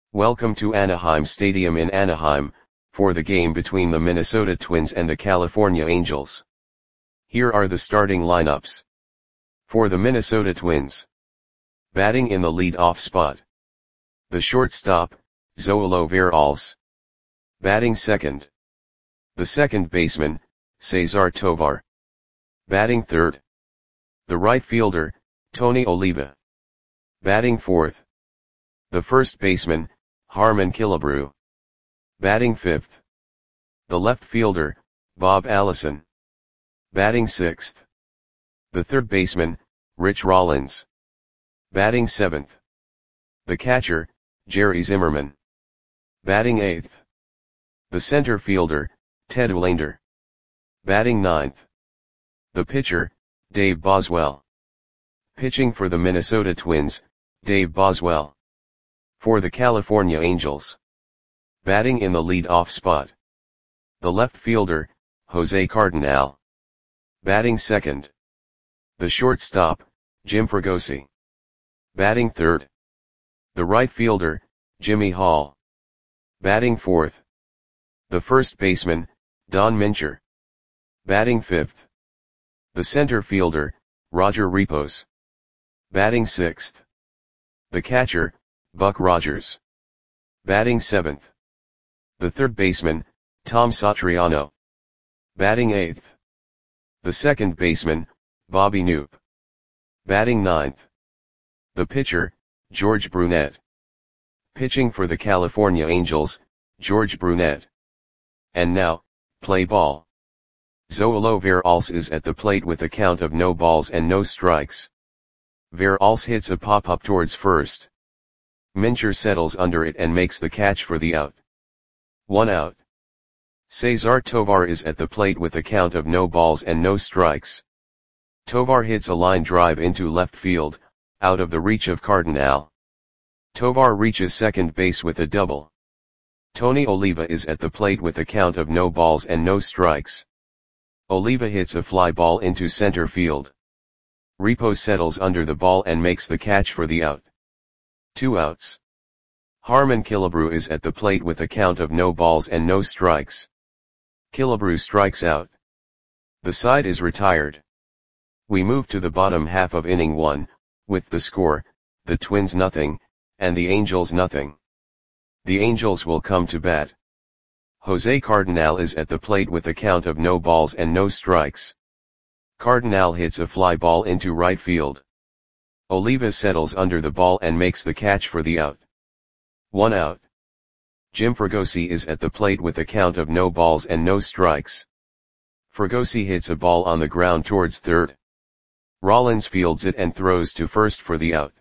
Welcome to Anaheim Stadium in Anaheim, for the game between the Minnesota Twins and the California Angels. Here are the starting lineups. For the Minnesota Twins. Batting in the lead-off spot. The shortstop, Zoilo Veralce. Batting second. The second baseman, Cesar Tovar. Batting third. The right fielder, Tony Oliva. Batting fourth. The first baseman, Harmon Killebrew. Batting fifth. The left fielder, Bob Allison. Batting sixth. The third baseman, Rich Rollins. Batting seventh. The catcher, Jerry Zimmerman. Batting eighth. The center fielder, Ted Uhlaender. Batting ninth. The pitcher, Dave Boswell. Pitching for the Minnesota Twins, Dave Boswell. For the California Angels. Batting in the lead-off spot. The left fielder, Jose Cardinal. Batting second. The shortstop, Jim Fregosi. Batting third. The right fielder, Jimmy Hall. Batting fourth. The first baseman, Don Mincher. Batting fifth. The center fielder, Roger Repos. Batting sixth. The catcher, Buck Rogers. Batting seventh. The third baseman, Tom Satriano. Batting eighth. The second baseman, Bobby Knoop. Batting ninth. The pitcher, George Brunette. Pitching for the California Angels, George Brunette. And now, play ball. Zoilo Veralce is at the plate with a count of no balls and no strikes. Veralce hits a pop-up towards first. Mincher settles under it and makes the catch for the out. 1 out. Cesar Tovar is at the plate with a count of no balls and no strikes. Tovar hits a line drive into left field, out of the reach of Cardinal. Tovar reaches second base with a double. Tony Oliva is at the plate with a count of no balls and no strikes. Oliva hits a fly ball into center field. Repos settles under the ball and makes the catch for the out. 2 outs. Harmon Killebrew is at the plate with a count of no balls and no strikes. Killebrew strikes out. The side is retired. We move to the bottom half of inning 1, with the score, the Twins nothing, and the Angels nothing. The Angels will come to bat. Jose Cardinal is at the plate with a count of no balls and no strikes. Cardinal hits a fly ball into right field. Oliva settles under the ball and makes the catch for the out. 1 out. Jim Fregosi is at the plate with a count of no balls and no strikes. Fregosi hits a ball on the ground towards third. Rollins fields it and throws to first for the out.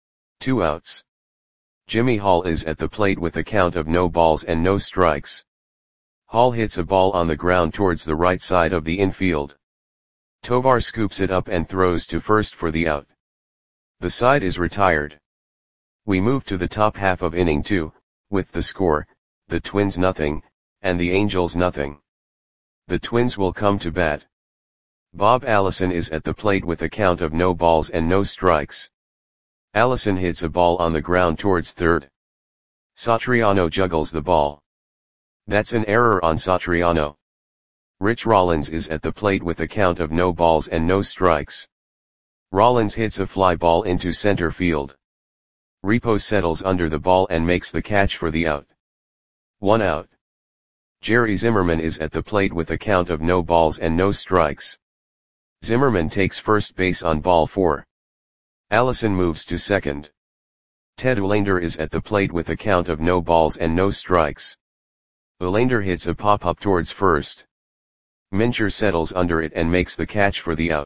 2 outs. Jimmy Hall is at the plate with a count of no balls and no strikes. Hall hits a ball on the ground towards the right side of the infield. Tovar scoops it up and throws to first for the out. The side is retired. We move to the top half of inning 2, with the score, the Twins nothing, and the Angels nothing. The Twins will come to bat. Bob Allison is at the plate with a count of no balls and no strikes. Allison hits a ball on the ground towards third. Satriano juggles the ball. That's an error on Satriano. Rich Rollins is at the plate with a count of no balls and no strikes. Rollins hits a fly ball into center field. Repos settles under the ball and makes the catch for the out. 1 out. Jerry Zimmerman is at the plate with a count of no balls and no strikes. Zimmerman takes first base on ball 4. Allison moves to second. Ted Uhlaender is at the plate with a count of no balls and no strikes. Uhlaender hits a pop-up towards first. Mincher settles under it and makes the catch for the out.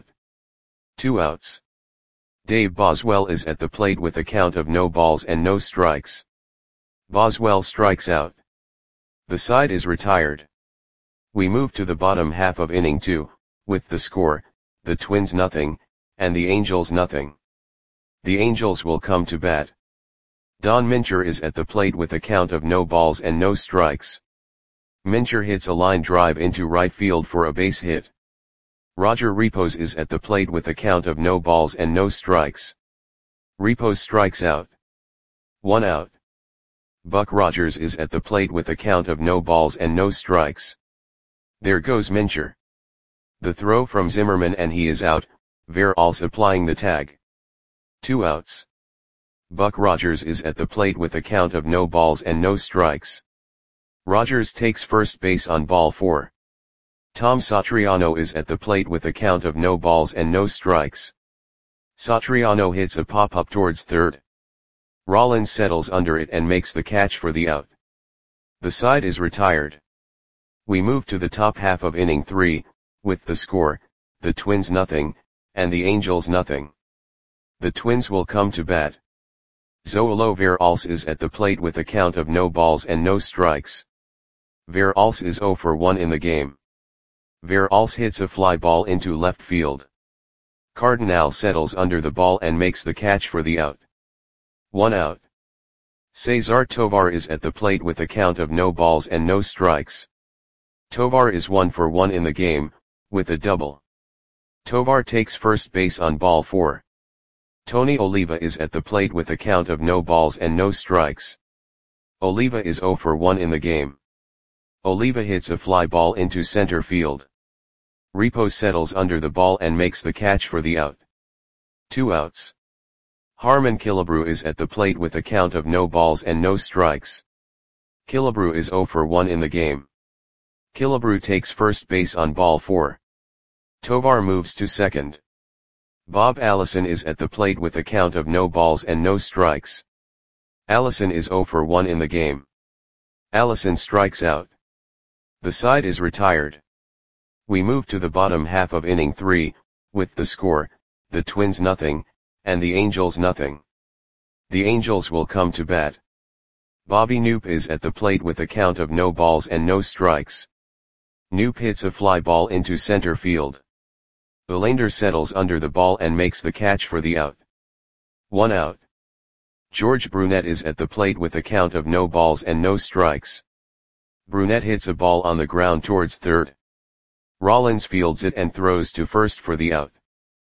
2 outs. Dave Boswell is at the plate with a count of no balls and no strikes. Boswell strikes out. The side is retired. We move to the bottom half of inning 2, with the score, the Twins nothing, and the Angels nothing. The Angels will come to bat. Don Mincher is at the plate with a count of no balls and no strikes. Mincher hits a line drive into right field for a base hit. Roger Repos is at the plate with a count of no balls and no strikes. Repos strikes out. 1 out. Buck Rogers is at the plate with a count of no balls and no strikes. There goes Mincher. The throw from Zimmerman and he is out, Verhulst applying the tag. 2 outs. Buck Rogers is at the plate with a count of no balls and no strikes. Rogers takes first base on ball 4. Tom Satriano is at the plate with a count of no balls and no strikes. Satriano hits a pop-up towards third. Rollins settles under it and makes the catch for the out. The side is retired. We move to the top half of inning 3, with the score, the Twins nothing, and the Angels nothing. The Twins will come to bat. Zoilo Verhulst is at the plate with a count of no balls and no strikes. Verhulst is 0 for 1 in the game. Verhulst hits a fly ball into left field. Cardinal settles under the ball and makes the catch for the out. 1 out. Cesar Tovar is at the plate with a count of no balls and no strikes. Tovar is 1 for 1 in the game, with a double. Tovar takes first base on ball 4. Tony Oliva is at the plate with a count of no balls and no strikes. Oliva is 0 for 1 in the game. Oliva hits a fly ball into center field. Repos settles under the ball and makes the catch for the out. 2 outs. Harmon Killebrew is at the plate with a count of no balls and no strikes. Killebrew is 0 for 1 in the game. Killebrew takes first base on ball 4. Tovar moves to second. Bob Allison is at the plate with a count of no balls and no strikes. Allison is 0 for 1 in the game. Allison strikes out. The side is retired. We move to the bottom half of inning 3, with the score, the Twins nothing, and the Angels nothing. The Angels will come to bat. Bobby Knoop is at the plate with a count of no balls and no strikes. Knoop hits a fly ball into center field. Belander settles under the ball and makes the catch for the out. 1 out. George Brunette is at the plate with a count of no balls and no strikes. Brunette hits a ball on the ground towards third. Rollins fields it and throws to first for the out.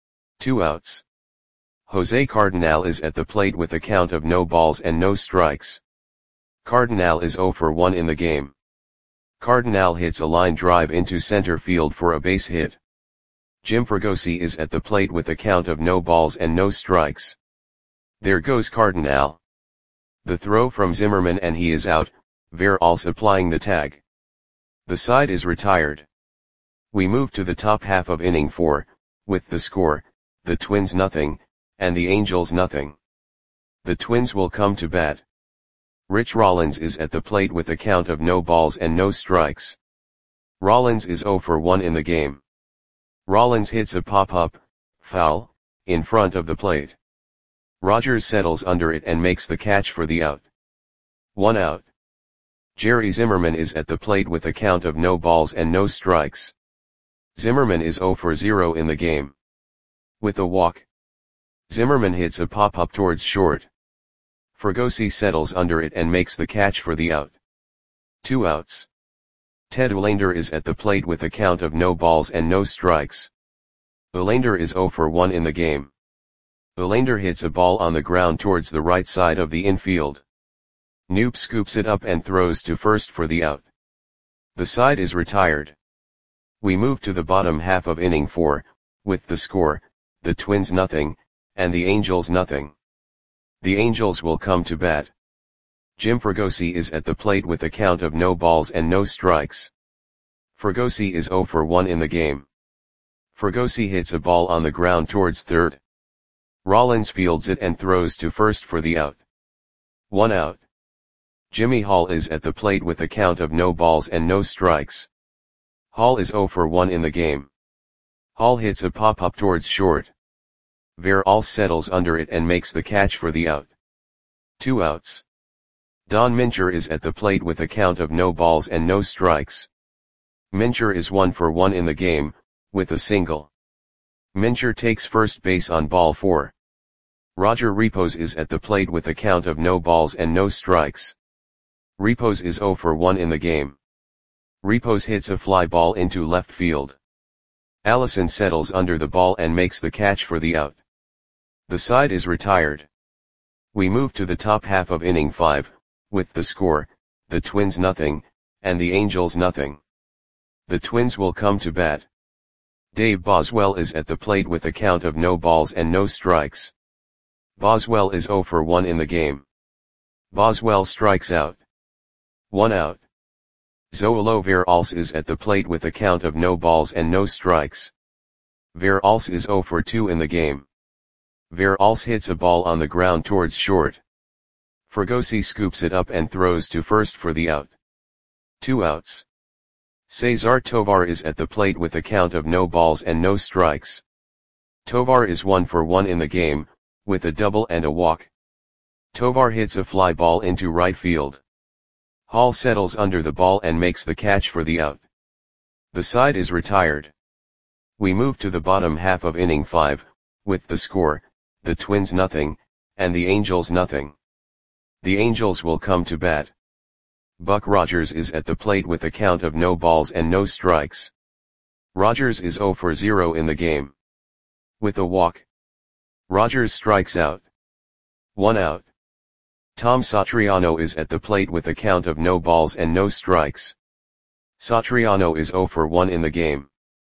2 outs. Jose Cardinal is at the plate with a count of no balls and no strikes. Cardinal is 0 for 1 in the game. Cardinal hits a line drive into center field for a base hit. Jim Fregosi is at the plate with a count of no balls and no strikes. There goes Cardinal. The throw from Zimmerman and he is out, Verhulst applying the tag. The side is retired. We move to the top half of inning 4, with the score, the Twins nothing, and the Angels nothing. The Twins will come to bat. Rich Rollins is at the plate with a count of no balls and no strikes. Rollins is 0 for 1 in the game. Rollins hits a pop-up, foul, in front of the plate. Rogers settles under it and makes the catch for the out. 1 out. Jerry Zimmerman is at the plate with a count of no balls and no strikes. Zimmerman is 0 for 0 in the game. With a walk. Zimmerman hits a pop-up towards short. Fregosi settles under it and makes the catch for the out. 2 outs. Ted Uhlaender is at the plate with a count of no balls and no strikes. Uhlaender is 0 for 1 in the game. Uhlaender hits a ball on the ground towards the right side of the infield. Knoop scoops it up and throws to first for the out. The side is retired. We move to the bottom half of inning 4, with the score, the Twins nothing, and the Angels nothing. The Angels will come to bat. Jim Fregosi is at the plate with a count of no balls and no strikes. Fregosi is 0 for 1 in the game. Fregosi hits a ball on the ground towards third. Rollins fields it and throws to first for the out. 1 out. Jimmy Hall is at the plate with a count of no balls and no strikes. Hall is 0 for 1 in the game. Hall hits a pop-up towards short. Verhulst settles under it and makes the catch for the out. 2 outs. Don Mincher is at the plate with a count of no balls and no strikes. Mincher is 1 for 1 in the game, with a single. Mincher takes first base on ball 4. Roger Repos is at the plate with a count of no balls and no strikes. Repos is 0 for 1 in the game. Repos hits a fly ball into left field. Allison settles under the ball and makes the catch for the out. The side is retired. We move to the top half of inning 5, with the score, the Twins nothing, and the Angels nothing. The Twins will come to bat. Dave Boswell is at the plate with a count of no balls and no strikes. Boswell is 0 for 1 in the game. Boswell strikes out. 1 out. Zoilo Veralce is at the plate with a count of no balls and no strikes. Veralce is 0 for 2 in the game. Veralce hits a ball on the ground towards short. Fregosi scoops it up and throws to first for the out. 2 outs. Cesar Tovar is at the plate with a count of no balls and no strikes. Tovar is 1 for 1 in the game, with a double and a walk. Tovar hits a fly ball into right field. Hall settles under the ball and makes the catch for the out. The side is retired. We move to the bottom half of inning 5, with the score, the Twins nothing, and the Angels nothing. The Angels will come to bat. Buck Rogers is at the plate with a count of no balls and no strikes. Rogers is 0 for 0 in the game. With a walk, Rogers strikes out. 1 out. Tom Satriano is at the plate with a count of no balls and no strikes. Satriano is 0 for 1 in the game.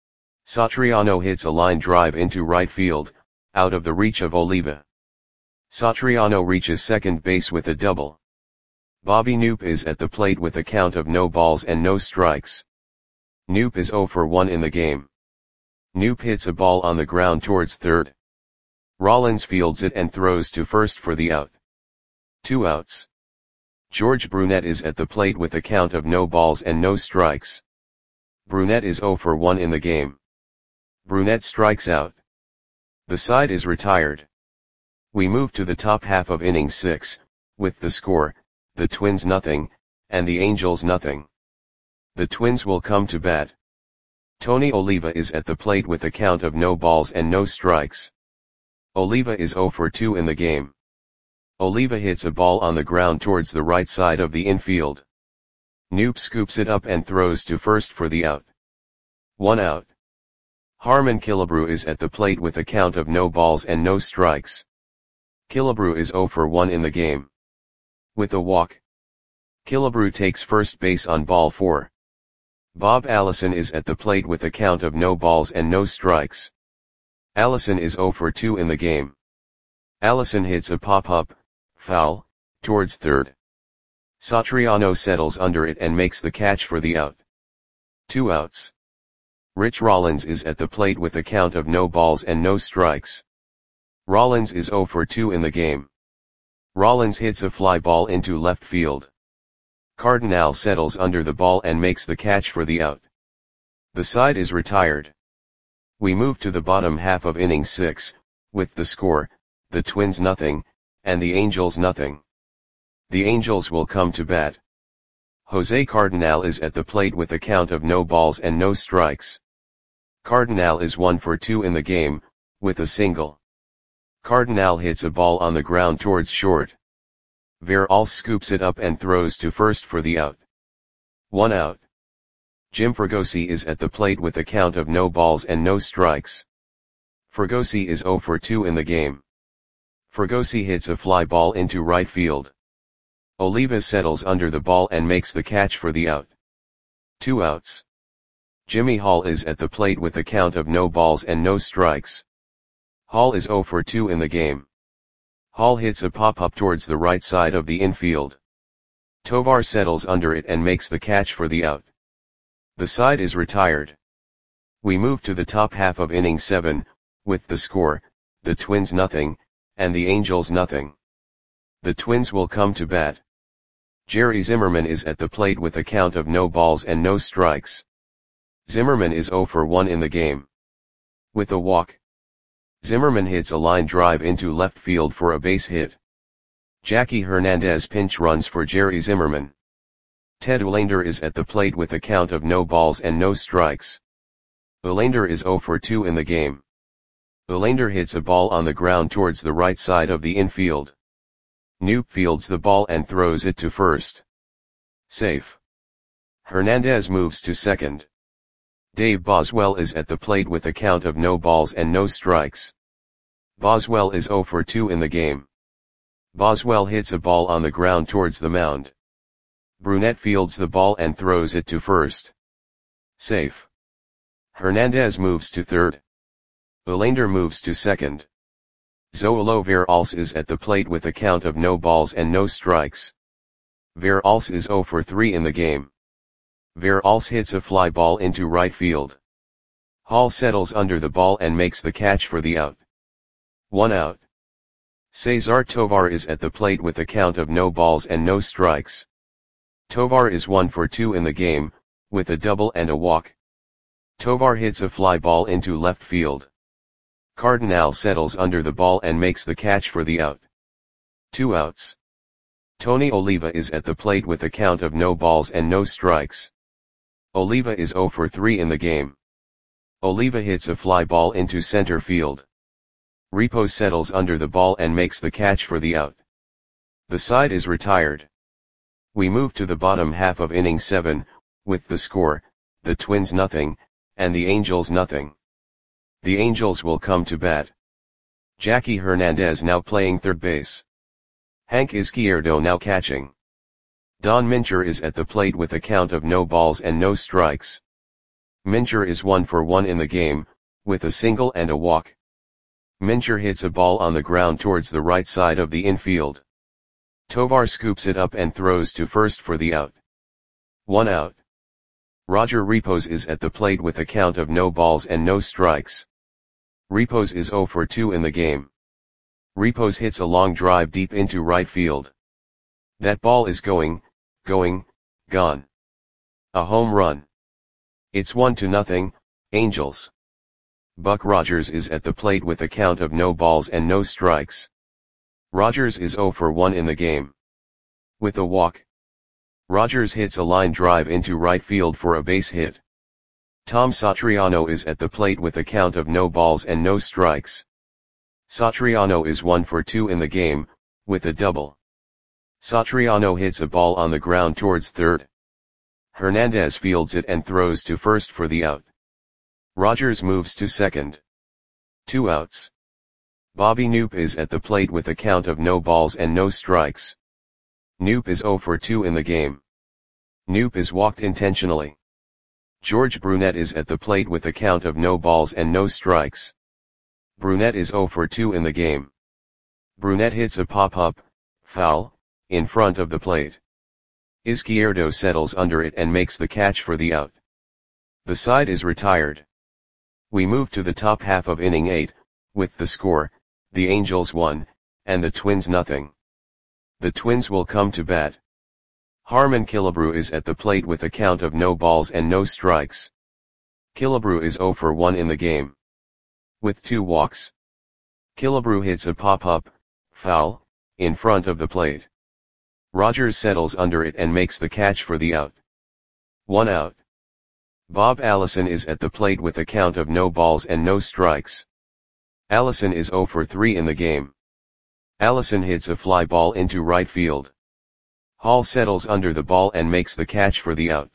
Satriano hits a line drive into right field, out of the reach of Oliva. Satriano reaches second base with a double. Bobby Knoop is at the plate with a count of no balls and no strikes. Knoop is 0 for 1 in the game. Knoop hits a ball on the ground towards third. Rollins fields it and throws to first for the out. 2 outs. George Brunette is at the plate with a count of no balls and no strikes. Brunette is 0 for 1 in the game. Brunette strikes out. The side is retired. We move to the top half of inning 6, with the score, the Twins nothing, and the Angels nothing. The Twins will come to bat. Tony Oliva is at the plate with a count of no balls and no strikes. Oliva is 0 for 2 in the game. Oliva hits a ball on the ground towards the right side of the infield. Knoop scoops it up and throws to first for the out. 1 out. Harmon Killebrew is at the plate with a count of no balls and no strikes. Killebrew is 0 for 1 in the game. With a walk, Killebrew takes first base on ball 4. Bob Allison is at the plate with a count of no balls and no strikes. Allison is 0 for 2 in the game. Allison hits a pop-up, foul, towards third. Satriano settles under it and makes the catch for the out. 2 outs. Rich Rollins is at the plate with a count of no balls and no strikes. Rollins is 0 for 2 in the game. Rollins hits a fly ball into left field. Cardinal settles under the ball and makes the catch for the out. The side is retired. We move to the bottom half of inning 6, with the score, the Twins nothing, and the Angels nothing. The Angels will come to bat. Jose Cardinal is at the plate with a count of no balls and no strikes. Cardinal is 1 for 2 in the game, with a single. Cardinal hits a ball on the ground towards short. Veralce scoops it up and throws to first for the out. 1 out. Jim Fregosi is at the plate with a count of no balls and no strikes. Fregosi is 0 for 2 in the game. Fregosi hits a fly ball into right field. Oliva settles under the ball and makes the catch for the out. 2 outs. Jimmy Hall is at the plate with a count of no balls and no strikes. Hall is 0 for 2 in the game. Hall hits a pop-up towards the right side of the infield. Tovar settles under it and makes the catch for the out. The side is retired. We move to the top half of inning 7, with the score, the Twins nothing, and the Angels nothing. The Twins will come to bat. Jerry Zimmerman is at the plate with a count of no balls and no strikes. Zimmerman is 0 for 1 in the game. With a walk, Zimmerman hits a line drive into left field for a base hit. Jackie Hernandez pinch runs for Jerry Zimmerman. Ted Olander is at the plate with a count of no balls and no strikes. Olander is 0 for 2 in the game. Olander hits a ball on the ground towards the right side of the infield. Knoop fields the ball and throws it to first. Safe. Hernandez moves to second. Dave Boswell is at the plate with a count of no balls and no strikes. Boswell is 0 for 2 in the game. Boswell hits a ball on the ground towards the mound. Brunette fields the ball and throws it to first. Safe. Hernandez moves to third. Olander moves to second. Zoilo Veralles is at the plate with a count of no balls and no strikes. Veralles is 0 for 3 in the game. Veralles hits a fly ball into right field. Hall settles under the ball and makes the catch for the out. 1 out. Cesar Tovar is at the plate with a count of no balls and no strikes. Tovar is 1 for 2 in the game, with a double and a walk. Tovar hits a fly ball into left field. Cardinal settles under the ball and makes the catch for the out. 2 outs. Tony Oliva is at the plate with a count of no balls and no strikes. Oliva is 0 for 3 in the game. Oliva hits a fly ball into center field. Repos settles under the ball and makes the catch for the out. The side is retired. We move to the bottom half of inning 7, with the score, the Twins nothing, and the Angels nothing. The Angels will come to bat. Jackie Hernandez now playing third base. Hank Izquierdo now catching. Don Mincher is at the plate with a count of no balls and no strikes. Mincher is 1 for 1 in the game, with a single and a walk. Mincher hits a ball on the ground towards the right side of the infield. Tovar scoops it up and throws to first for the out. 1 out. Roger Repos is at the plate with a count of no balls and no strikes. Repos is 0 for 2 in the game. Repos hits a long drive deep into right field. That ball is gone. A home run. It's 1-0, Angels. Buck Rogers is at the plate with a count of no balls and no strikes. Rogers is 0 for 1 in the game. With a walk. Rogers hits a line drive into right field for a base hit. Tom Satriano is at the plate with a count of no balls and no strikes. Satriano is 1 for 2 in the game, with a double. Satriano hits a ball on the ground towards third. Hernandez fields it and throws to first for the out. Rogers moves to second. 2 outs. Bobby Knoop is at the plate with a count of no balls and no strikes. Knoop is 0 for 2 in the game. Knoop is walked intentionally. George Brunette is at the plate with a count of no balls and no strikes. Brunette is 0 for 2 in the game. Brunette hits a pop-up, foul, in front of the plate. Izquierdo settles under it and makes the catch for the out. The side is retired. We move to the top half of inning 8, with the score, the Angels 1, and the Twins nothing. The Twins will come to bat. Harmon Killebrew is at the plate with a count of no balls and no strikes. Killebrew is 0 for 1 in the game. With 2 walks. Killebrew hits a pop-up, foul, in front of the plate. Rogers settles under it and makes the catch for the out. 1 out. Bob Allison is at the plate with a count of no balls and no strikes. Allison is 0 for 3 in the game. Allison hits a fly ball into right field. Hall settles under the ball and makes the catch for the out.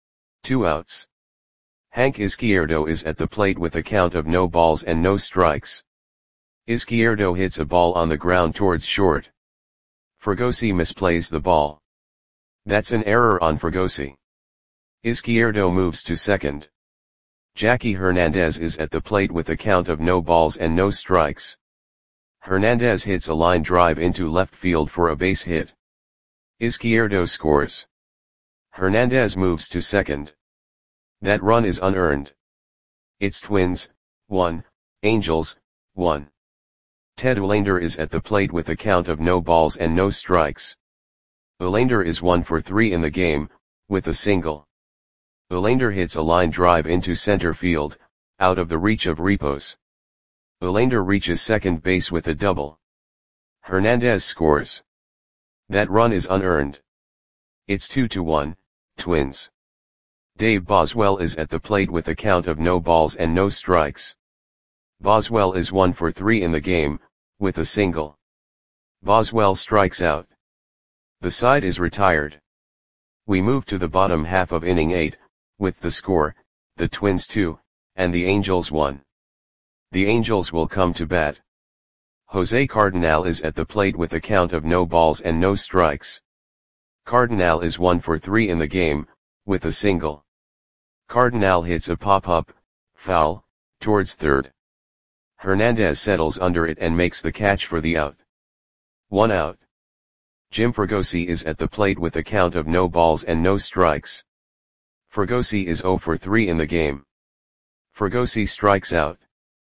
2 outs. Hank Izquierdo is at the plate with a count of no balls and no strikes. Izquierdo hits a ball on the ground towards short. Fregosi misplays the ball. That's an error on Fregosi. Izquierdo moves to second. Jackie Hernandez is at the plate with a count of no balls and no strikes. Hernandez hits a line drive into left field for a base hit. Izquierdo scores. Hernandez moves to second. That run is unearned. It's Twins, 1, Angels, 1. Ted Olander is at the plate with a count of no balls and no strikes. Olander is 1 for 3 in the game, with a single. Olander hits a line drive into center field, out of the reach of Repos. Olander reaches second base with a double. Hernandez scores. That run is unearned. It's 2-1, Twins. Dave Boswell is at the plate with a count of no balls and no strikes. Boswell is 1 for 3 in the game, with a single. Boswell strikes out. The side is retired. We move to the bottom half of inning 8, with the score, the Twins 2, and the Angels 1. The Angels will come to bat. Jose Cardenal is at the plate with a count of no balls and no strikes. Cardenal is 1 for 3 in the game, with a single. Cardenal hits a pop-up, foul, towards third. Hernandez settles under it and makes the catch for the out. 1 out. Jim Fregosi is at the plate with a count of no balls and no strikes. Fregosi is 0 for 3 in the game. Fregosi strikes out.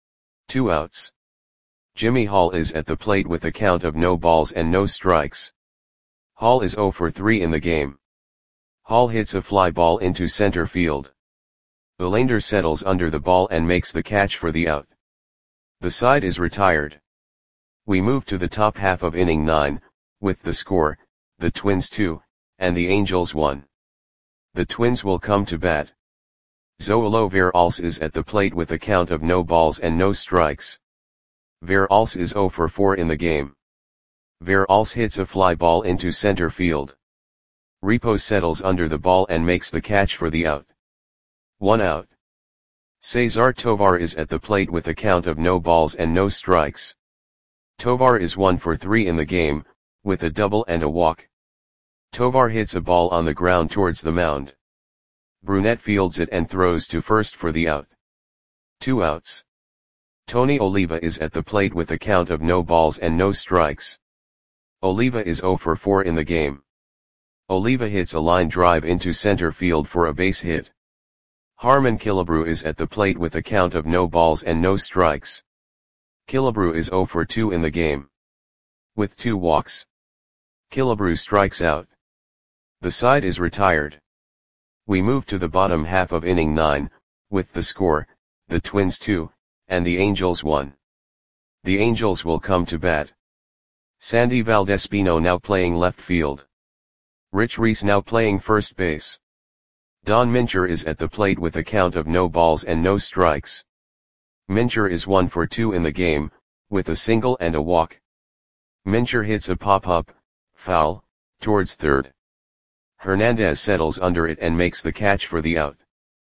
2 outs. Jimmy Hall is at the plate with a count of no balls and no strikes. Hall is 0 for 3 in the game. Hall hits a fly ball into center field. Ullander settles under the ball and makes the catch for the out. The side is retired. We move to the top half of inning 9, with the score, the Twins 2, and the Angels 1. The Twins will come to bat. Zoilo Veralles is at the plate with a count of no balls and no strikes. Veralles is 0 for 4 in the game. Veralles hits a fly ball into center field. Repos settles under the ball and makes the catch for the out. 1 out. Cesar Tovar is at the plate with a count of no balls and no strikes. Tovar is 1 for 3 in the game, with a double and a walk. Tovar hits a ball on the ground towards the mound. Brunette fields it and throws to first for the out. 2 outs. Tony Oliva is at the plate with a count of no balls and no strikes. Oliva is 0 for 4 in the game. Oliva hits a line drive into center field for a base hit. Harmon Killebrew is at the plate with a count of no balls and no strikes. Killebrew is 0 for 2 in the game. With 2 walks. Killebrew strikes out. The side is retired. We move to the bottom half of inning 9, with the score, the Twins 2, and the Angels 1. The Angels will come to bat. Sandy Valdespino now playing left field. Rich Reese now playing first base. Don Mincher is at the plate with a count of no balls and no strikes. Mincher is 1 for 2 in the game, with a single and a walk. Mincher hits a pop-up, foul, towards third. Hernandez settles under it and makes the catch for the out.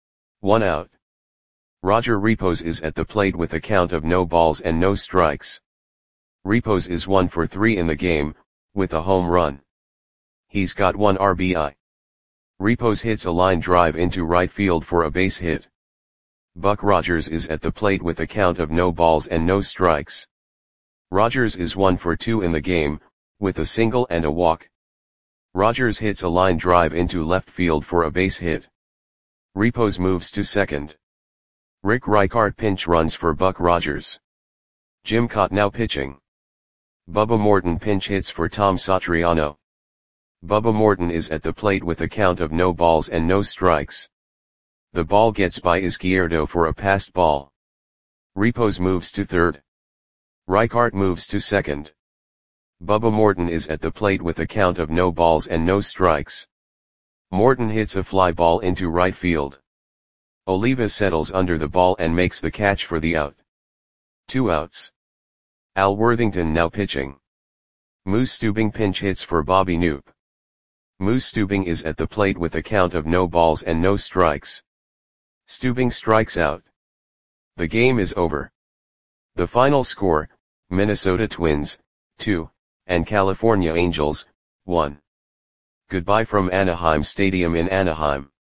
1 out. Roger Repos is at the plate with a count of no balls and no strikes. Repos is 1 for 3 in the game, with a home run. He's got 1 RBI. Repos hits a line drive into right field for a base hit. Buck Rogers is at the plate with a count of no balls and no strikes. Rogers is 1 for 2 in the game, with a single and a walk. Rogers hits a line drive into left field for a base hit. Repos moves to second. Rick Reichart pinch runs for Buck Rogers. Jim Cott now pitching. Bubba Morton pinch hits for Tom Satriano. Bubba Morton is at the plate with a count of no balls and no strikes. The ball gets by Izquierdo for a passed ball. Repos moves to third. Reichart moves to second. Bubba Morton is at the plate with a count of no balls and no strikes. Morton hits a fly ball into right field. Oliva settles under the ball and makes the catch for the out. 2 outs. Al Worthington now pitching. Moose Stubing pinch hits for Bobby Knoop. Moose Stubing is at the plate with a count of no balls and no strikes. Stubing strikes out. The game is over. The final score, Minnesota Twins, 2, and California Angels, 1. Goodbye from Anaheim Stadium in Anaheim.